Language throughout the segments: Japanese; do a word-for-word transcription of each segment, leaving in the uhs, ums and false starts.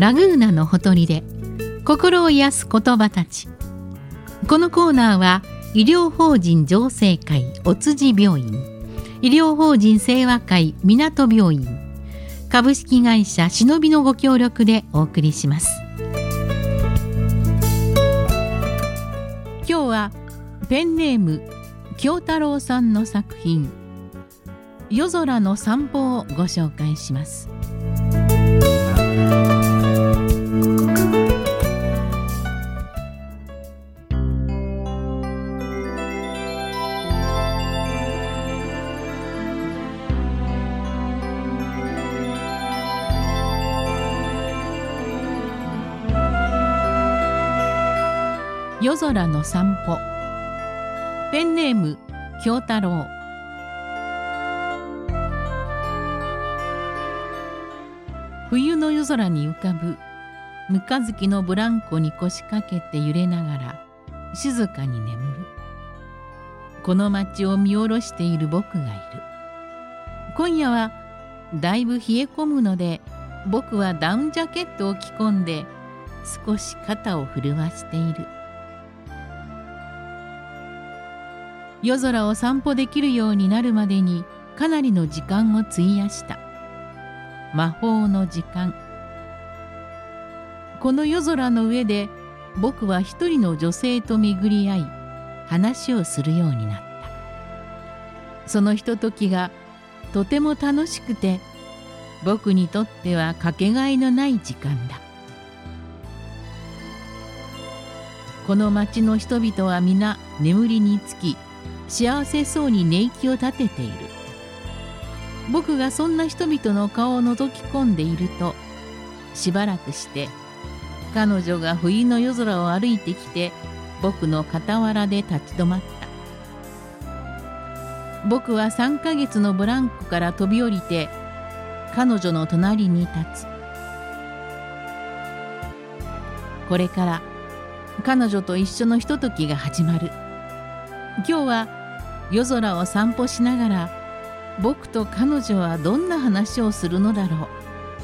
ラグーナのほとりで心を癒す言葉たち。このコーナーは医療法人浄世会お辻病院、医療法人清和会港病院、株式会社しのびのご協力でお送りします。今日はペンネーム京太郎さんの作品夜空の散歩をご紹介します。夜空の散歩。ペンネーム京太郎。冬の夜空に浮かぶ三日月のブランコに腰掛けて揺れながら静かに眠る。この街を見下ろしている僕がいる。今夜はだいぶ冷え込むので、僕はダウンジャケットを着込んで少し肩を震わしている。夜空を散歩できるようになるまでにかなりの時間を費やした。魔法の時間。この夜空の上で僕は一人の女性と巡り合い話をするようになった。そのひとときがとても楽しくて、僕にとってはかけがえのない時間だ。この町の人々は皆眠りにつき幸せそうに寝息を立てている。僕がそんな人々の顔を覗き込んでいると、しばらくして彼女が冬の夜空を歩いてきて僕の傍らで立ち止まった。僕はさんかげつのブランコから飛び降りて彼女の隣に立つ。これから彼女と一緒のひとときが始まる。今日は夜空を散歩しながら僕と彼女はどんな話をするのだろう。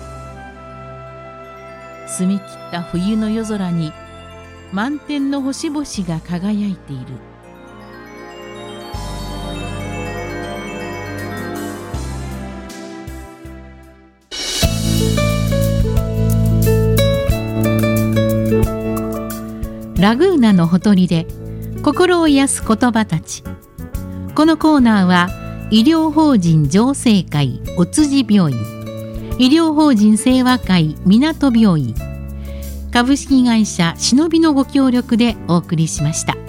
澄み切った冬の夜空に満天の星々が輝いている。ラグーナのほとりで心を癒す言葉たち。このコーナーは医療法人浄世会お辻病院、医療法人清和会港病院、株式会社しのびのご協力でお送りしました。